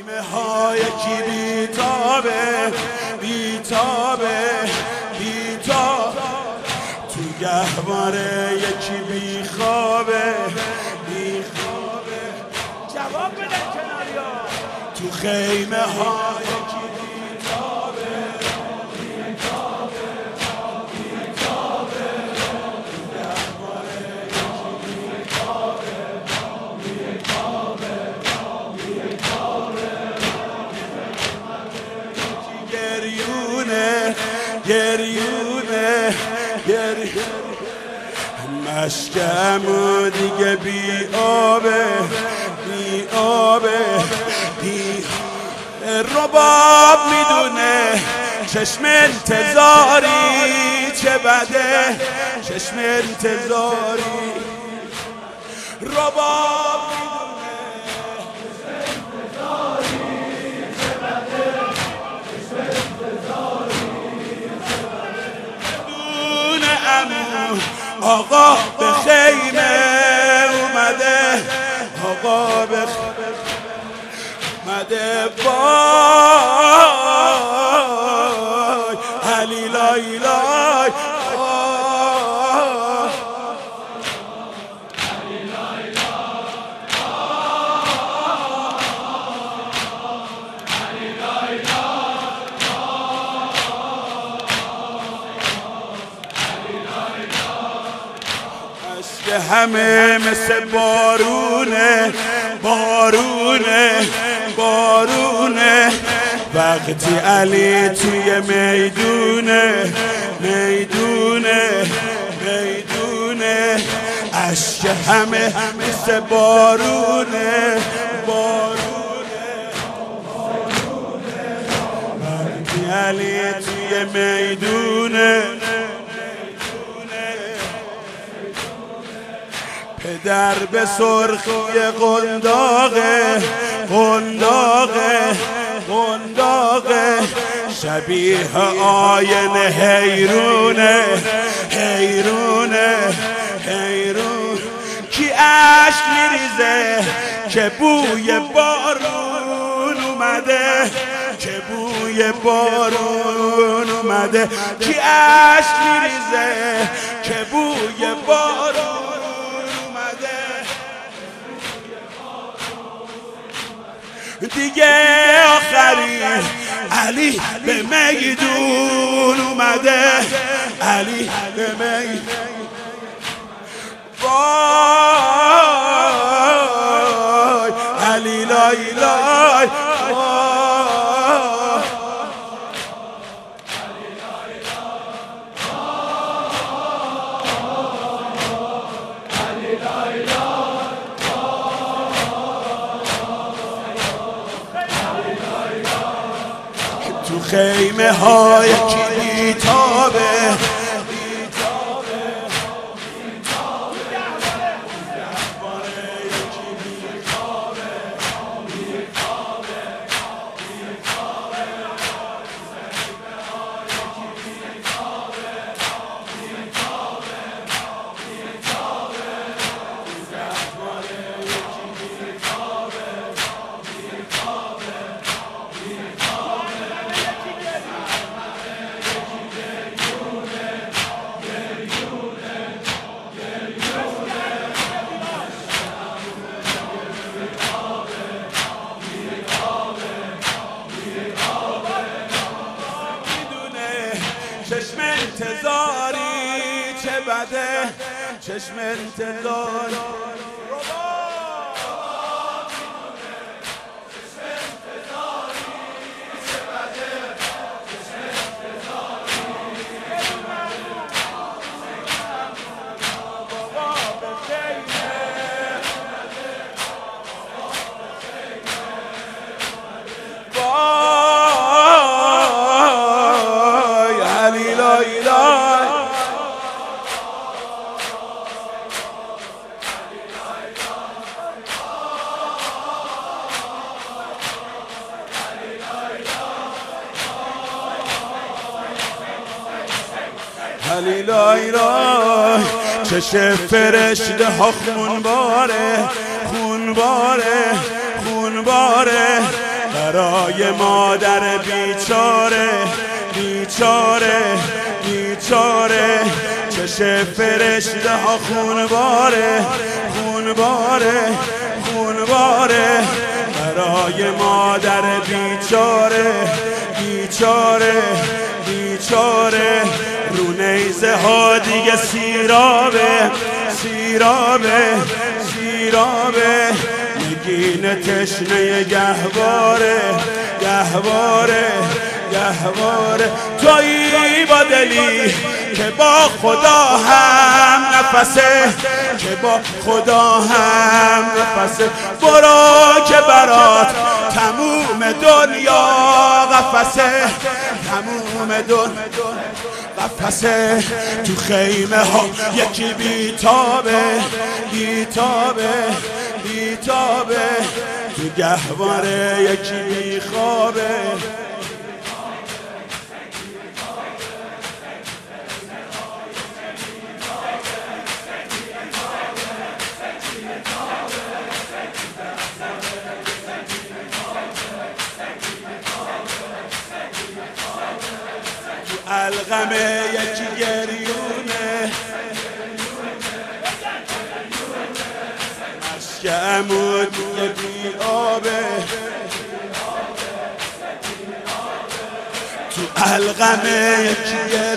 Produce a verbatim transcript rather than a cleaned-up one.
خیمه ها یکی بیتابه بیتابه بیتابه، تو گهواره یکی بیخوابه بیخوابه. جواب بده کناریا. تو خیمه ها یکی بیتابه بیتابه بیتابه، تو گهواره یکی بیخوابه بیخوابه بیخوابه. گریونه گریونه گریونه، مشکمو دیگه بی آبه بی آبه بی رباب میدونه چشم انتظاری چه بده، چشم انتظاری رباب میدونه چشم انتظاری چه بده، چشم انتظاری چه بده. دونه امو آقا به خیمه اومده، آقا به خیمه اومده. وای علی لای لای که همه مثل بارونه بارونه بارونه. وقتی علی توی میدونه میدونه میدونه، عشق همه مثل بارونه بارونه بارونه. وقتی علی توی میدونه، پدر به سرخی قنداقه قنداقه قنداقه، شبیه آینه حیرونه حیرونه حیرون. کی عشق میریزه که بوی بارون اومده، که بوی بارون اومده. کی عشق میریزه که بوی بارون دیگه. آخری علی به میدون اومده، علی به میدون. وای علی لای لای تو خیمه ها یکی بیتابه بیتابه بیتابه، گهواره یکی بیخوابه بیخوابه بیخوابه. خیمه ها یکی بیتابه بیتابه بیتابه، گهواره یکی بیخوابه بیخوابه بیخوابه. چشم انتظاری چه بده، چشم انتظاری علی لای لای. چشم فرشته ها خون باره خون باره خون باره، برای مادر بیچاره بیچاره بیچاره چشم فرشته ها خون باره خون باره خون باره برای مادر بیچاره بیچاره بیچاره رو نیزه ها دیگه سیرابه سیرابه سیرابه نگین تشنه گهواره گهواره گهواره تویی با دلی که با خدا هم نفسه که با خدا هم نفسه برو که برات تموم دنیا قفسه تموم دنیا قفسه تو خیمه ها یکی بیتابه بیتابه بیتابه تو گهواره یکی بیخوابه الغمه یکی گریونه عشق عمود یه بی آبه تو الغمه یکی